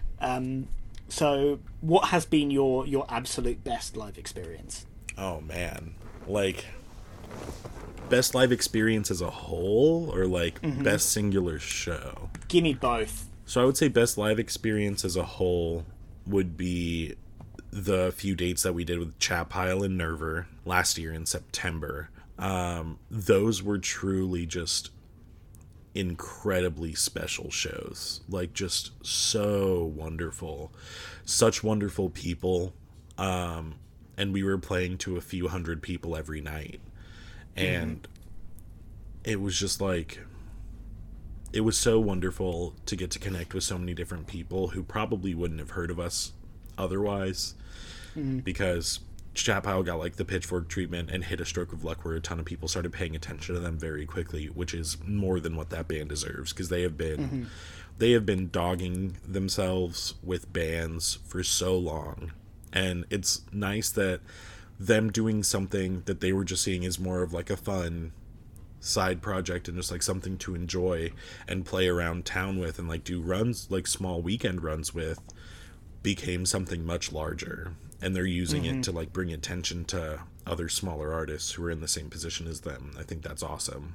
So what has been your absolute best live experience? Oh man, like best live experience as a whole, or like best singular show? Give me both. So I would say best live experience as a whole would be the few dates that we did with Chat Pile and Nerver last year in September. Those were truly just incredibly special shows. Like, just so wonderful. Such wonderful people. And we were playing to a few hundred people every night. And it was just like, it was so wonderful to get to connect with so many different people who probably wouldn't have heard of us otherwise, because Chat Pile got like the pitchfork treatment and hit a stroke of luck where a ton of people started paying attention to them very quickly, which is more than what that band deserves, because they have been dogging themselves with bands for so long. And it's nice that them doing something that they were just seeing as more of like a fun side project and just like something to enjoy and play around town with and like do runs, like small weekend runs with, became something much larger. And they're using it to like bring attention to other smaller artists who are in the same position as them. I think that's awesome.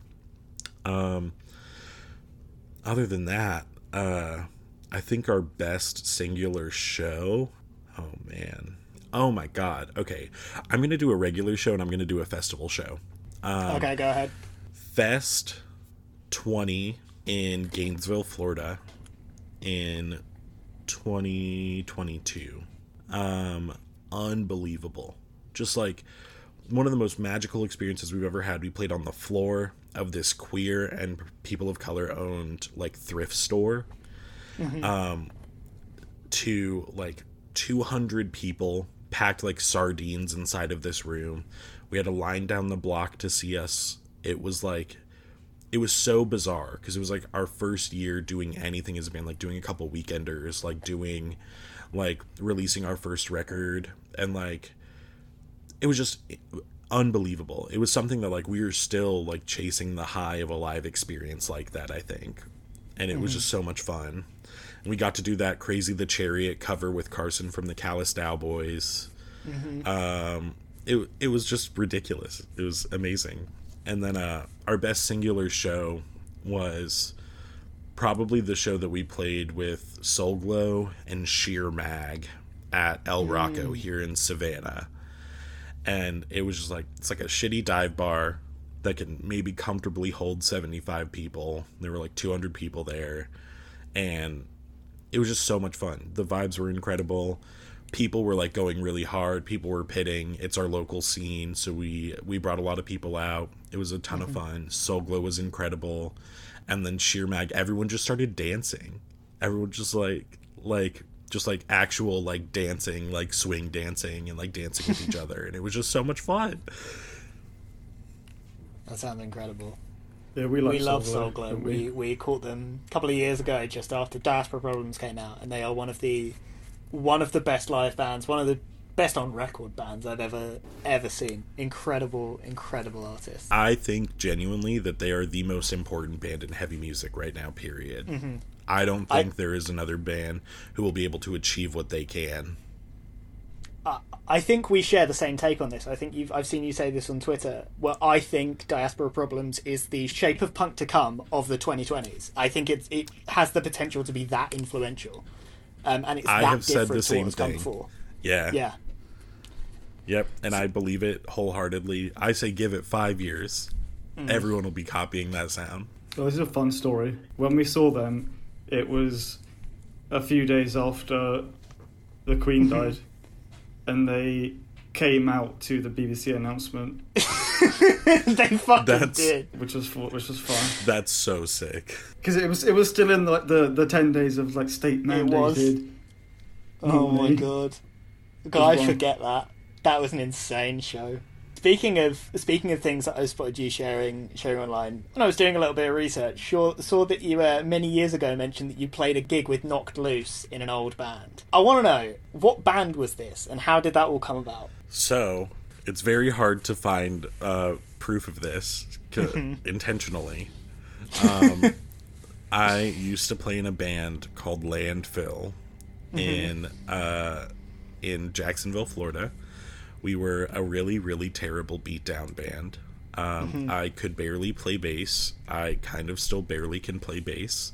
Other than that, I think our best singular show, oh man, oh my god, okay, I'm gonna do a regular show and I'm gonna do a festival show. Okay, go ahead. Fest 20 in Gainesville, Florida in 2022. Unbelievable. Just like one of the most magical experiences we've ever had. We played on the floor of this queer and people of color owned like thrift store. To like 200 people packed like sardines inside of this room. We had a line down the block to see us. It was so bizarre because it was like our first year doing anything as a band, like doing a couple weekenders, like releasing our first record, and like it was just unbelievable. It was something that like we were still like chasing the high of a live experience like that, I think. And it was just so much fun. And we got to do that Crazy the Chariot cover with Carson from the Callous Dow Boys. It was just ridiculous. It was amazing. And then our best singular show was probably the show that we played with Soul Glow and Sheer Mag at El Rocco here in Savannah. And it was just like, it's like a shitty dive bar that can maybe comfortably hold 75 people. There were like 200 people there. And it was just so much fun. The vibes were incredible. People were like going really hard. People were pitting. It's our local scene, so we brought a lot of people out. It was a ton of fun. Soul Glow was incredible. And then Sheer Mag, everyone just started dancing. Everyone just like actual like dancing, like swing dancing and like dancing with each other, and it was just so much fun. That sounds incredible. Yeah, we love Soul Glow. We caught them a couple of years ago, just after Diaspora Problems came out, and they are one of the best live bands, one of the best on record bands I've ever seen. Incredible artists. I think genuinely that they are the most important band in heavy music right now, period. I don't think there is another band who will be able to achieve what they can. I think we share the same take on this. I think I've seen you say this on Twitter, where I think Diaspora Problems is the Shape of Punk to come of the 2020s. I think it has the potential to be that influential. And it's I that have said the different to same what's come thing. before. Yeah. Yep, and I believe it wholeheartedly. I say give it 5 years. Everyone will be copying that sound. So this is a fun story. When we saw them, it was a few days after the Queen died, and they came out to the BBC announcement. They fucking did, which was fun. That's so sick. Because it was still in like the 10 days of like state mandated. Oh my god, I forget that. That was an insane show. Speaking of things that I spotted you sharing online, when I was doing a little bit of research, saw that you many years ago mentioned that you played a gig with Knocked Loose in an old band. I want to know, what band was this, and how did that all come about? So, it's very hard to find proof of this intentionally. I used to play in a band called Landfill in Jacksonville, Florida. We were a really, really terrible beatdown band. I could barely play bass. I kind of still barely can play bass.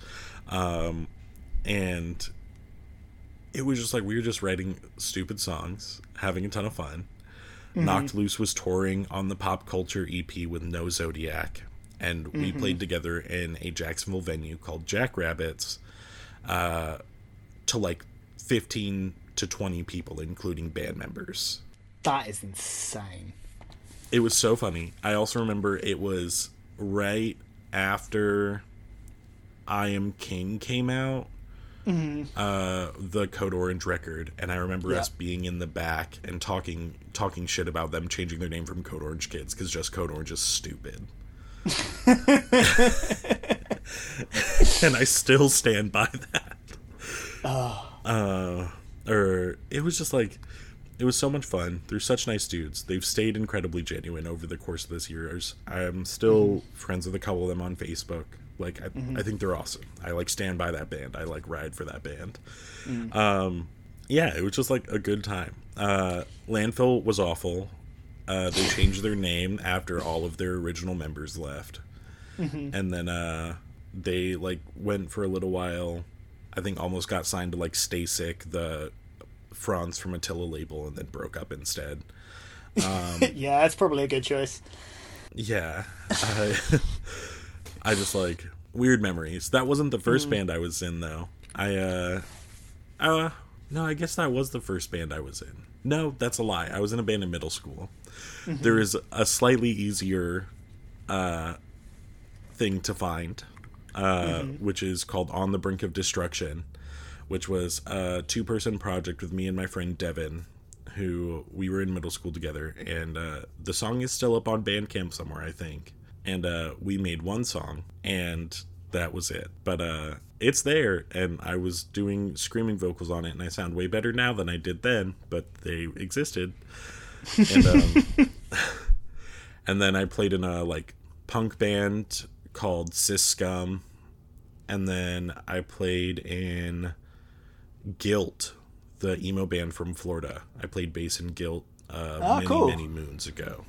And it was just like we were just writing stupid songs, having a ton of fun. Knocked Loose was touring on the Pop Culture EP with No Zodiac. And we played together in a Jacksonville venue called Jackrabbits to like 15 to 20 people, including band members. That is insane. It was so funny. I also remember it was right after I Am King came out, the Code Orange record, and I remember us being in the back and talking shit about them changing their name from Code Orange Kids because just Code Orange is stupid. And I still stand by that. It was just like, it was so much fun. They're such nice dudes. They've stayed incredibly genuine over the course of this years. I'm still friends with a couple of them on Facebook. Like, I think they're awesome. I like stand by that band. I like ride for that band. Yeah, it was just like a good time. Landfill was awful. They changed their name after all of their original members left. And then they like went for a little while. I think almost got signed to like Stay Sick, the Franz from Attila label, and then broke up instead. Yeah, that's probably a good choice. Yeah. I just like weird memories. That wasn't the first band I was in though. No, I guess that was the first band I was in. No, that's a lie. I was in a band in middle school. There is a slightly easier thing to find, which is called On the Brink of Destruction, which was a 2-person project with me and my friend Devin, who we were in middle school together, and the song is still up on Bandcamp somewhere, I think. And we made one song, and that was it. But it's there, and I was doing screaming vocals on it, and I sound way better now than I did then, but they existed. And and then I played in a like punk band called Sis Scum, and then I played in Guilt, the emo band from Florida. I played bass in Guilt many moons ago.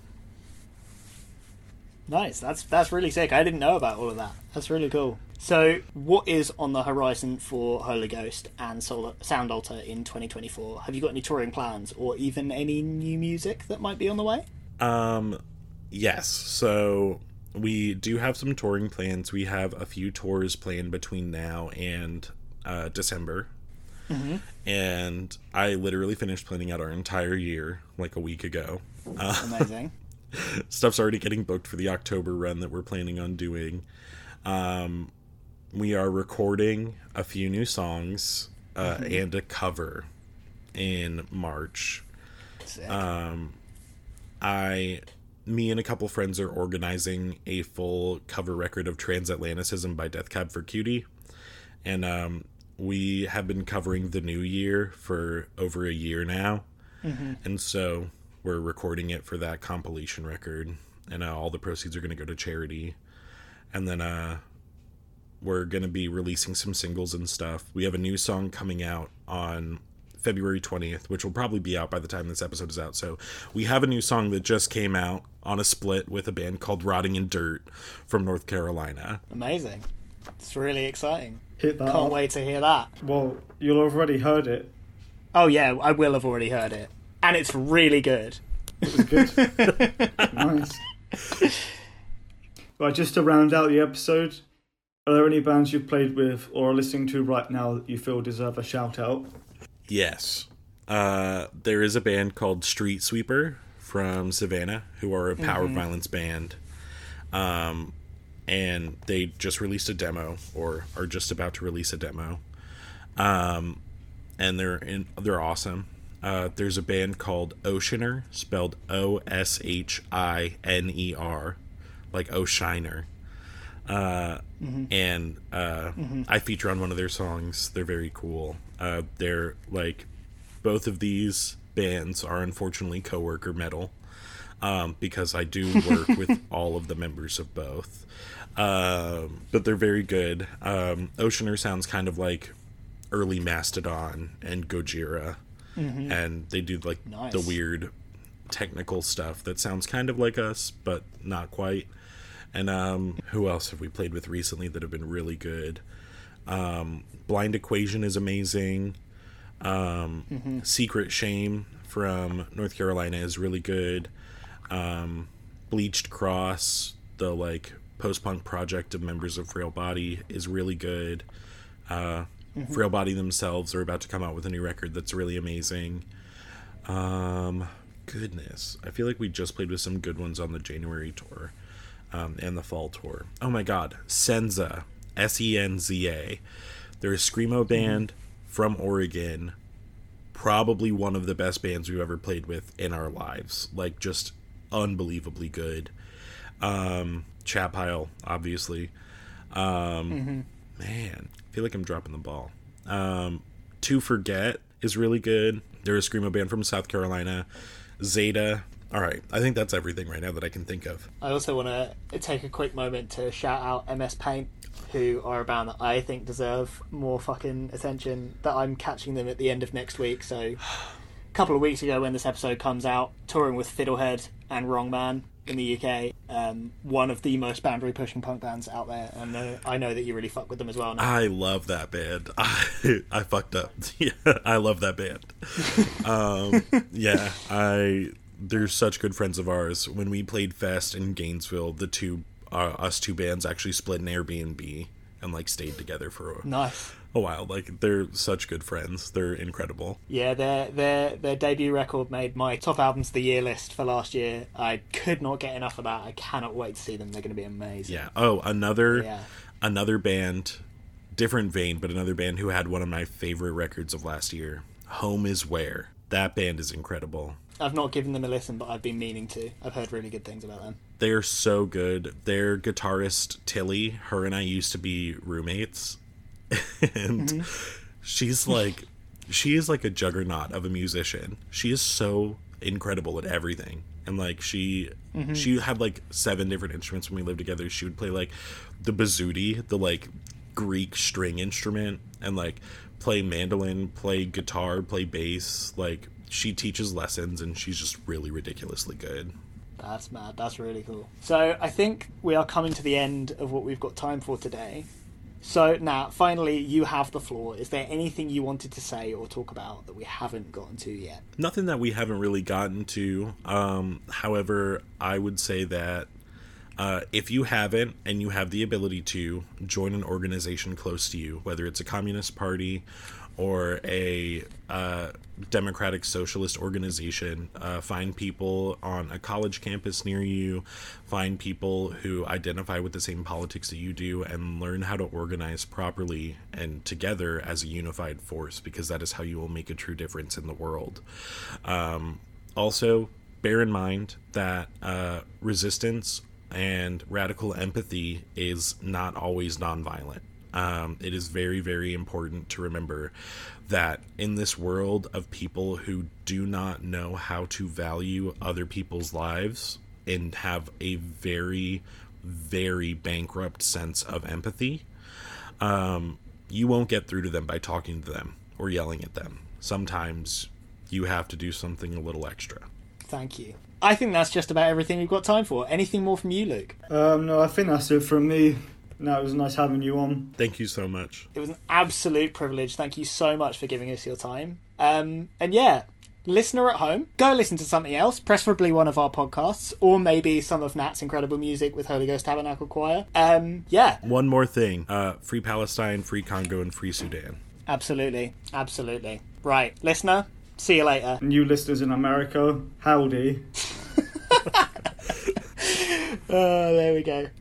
Nice. That's really sick. I didn't know about all of that. That's really cool. So, what is on the horizon for Holy Ghost and Sound Altar in 2024? Have you got any touring plans, or even any new music that might be on the way? Yes. So we do have some touring plans. We have a few tours planned between now and December. And I literally finished planning out our entire year like a week ago. Amazing. Stuff's already getting booked for the October run that we're planning on doing. We are recording a few new songs and a cover in March. Sick. Me and a couple friends are organizing a full cover record of Transatlanticism by Death Cab for Cutie. And we have been covering The New Year for over a year now. And so we're recording it for that compilation record. And all the proceeds are going to go to charity. And then we're going to be releasing some singles and stuff. We have a new song coming out on February 20th, which will probably be out by the time this episode is out. So we have a new song that just came out on a split with a band called Rotting in Dirt from North Carolina. Amazing. It's really exciting. Hit that Can't up. wait to hear that. Well, you'll have already heard it. Oh yeah, I will have already heard it. And it's really good. It was good. Nice. Right, just to round out the episode, are there any bands you've played with or are listening to right now that you feel deserve a shout out? Yes. There is a band called Street Sweeper from Savannah, who are a power violence band. And they just released a demo, or are just about to release a demo. And they're awesome. There's a band called Oceaner, spelled Oshiner, like Oshiner. And I feature on one of their songs. They're very cool. They're like, both of these bands are unfortunately coworker metal, because I do work with all of the members of both. But they're very good. Oceaner sounds kind of like early Mastodon and Gojira, and they do like the weird technical stuff that sounds kind of like us, but not quite. And who else have we played with recently that have been really good? Blind Equation is amazing. Secret Shame from North Carolina is really good. Bleached Cross, the like post-punk project of members of Frail Body, is really good. Frail Body themselves are about to come out with a new record that's really amazing. Goodness, I feel like we just played with some good ones on the January tour. And the fall tour. Oh my god, Senza, Senza. They're a screamo band from Oregon. Probably one of the best bands we've ever played with in our lives. Like, just unbelievably good. Chat Pile, obviously. Man, I feel like I'm dropping the ball. To Forget is really good. They're a screamo band from South Carolina. Zeta. All right, I think that's everything right now that I can think of. I also want to take a quick moment to shout out MS Paint, who are a band that I think deserve more fucking attention, that I'm catching them at the end of next week. So a couple of weeks ago when this episode comes out, touring with Fiddlehead and Wrong Man in the UK. One of the most boundary-pushing punk bands out there, and I know that you really fuck with them as well now. I love that band. I fucked up. Yeah, I love that band. They're such good friends of ours. When we played Fest in Gainesville, us two bands actually split an Airbnb and like stayed together for nice. a while. Like, they're such good friends. They're incredible. Yeah, their debut record made my top albums of the year list for last year. I could not get enough of that. I cannot wait to see them. They're going to be amazing. Yeah. Oh, another band, different vein, but another band who had one of my favorite records of last year, Home Is Where. That band is incredible. I've not given them a listen, but I've been meaning to. I've heard really good things about them. They're so good. Their guitarist, Tilly, her and I used to be roommates. And she is like a juggernaut of a musician. She is so incredible at everything. And like she had like 7 different instruments when we lived together. She would play like the bouzouki, the like Greek string instrument, and like play mandolin, play guitar, play bass. Like, she teaches lessons, and she's just really ridiculously good. That's mad. That's really cool. So I think we are coming to the end of what we've got time for today. So now, finally, you have the floor. Is there anything you wanted to say or talk about that we haven't gotten to yet? Nothing that we haven't really gotten to. However, I would say that if you haven't, and you have the ability to, join an organization close to you, whether it's a communist party or a democratic socialist organization. Find people on a college campus near you. Find people who identify with the same politics that you do, and learn how to organize properly and together as a unified force, because that is how you will make a true difference in the world. Also, bear in mind that resistance and radical empathy is not always nonviolent. It is very, very important to remember that in this world of people who do not know how to value other people's lives and have a very, very bankrupt sense of empathy, you won't get through to them by talking to them or yelling at them. Sometimes you have to do something a little extra. Thank you. I think that's just about everything we've got time for. Anything more from you, Luke? No, I think that's it from me. No, it was nice having you on. Thank you so much. It was an absolute privilege. Thank you so much for giving us your time. And yeah, listener at home, go listen to something else, preferably one of our podcasts, or maybe some of Nat's incredible music with Holy Ghost Tabernacle Choir. Yeah. One more thing. Free Palestine, free Congo, and free Sudan. Absolutely. Absolutely. Right, listener, see you later. New listeners in America, howdy. There we go.